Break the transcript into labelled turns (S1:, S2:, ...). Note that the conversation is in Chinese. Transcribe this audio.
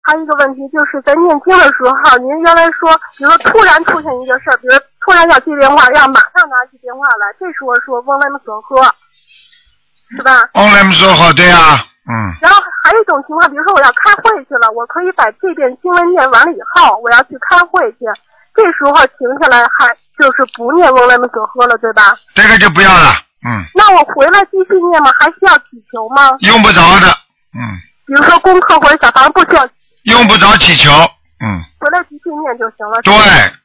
S1: 还有一个问题就是在念经的时候，您原来说，比如说突然出现一个事儿，比如突然要接电话，要马上拿起电话来，这时候说嗡来所喝，是吧？
S2: 嗡来所喝，对啊，
S1: 然后还有一种情况，比如说我要开会去了，我可以把这遍经文念完了以后，我要去开会去，这时候停下来，还就是不念嗡来所喝了，对吧？
S2: 这个就不要了，
S1: 那我回来继续念吗？还需要祈求吗？
S2: 用不着的，
S1: 比如说功课或者小房不需要。
S2: 用不着祈求，
S1: 回来继续念就行了。
S2: 对，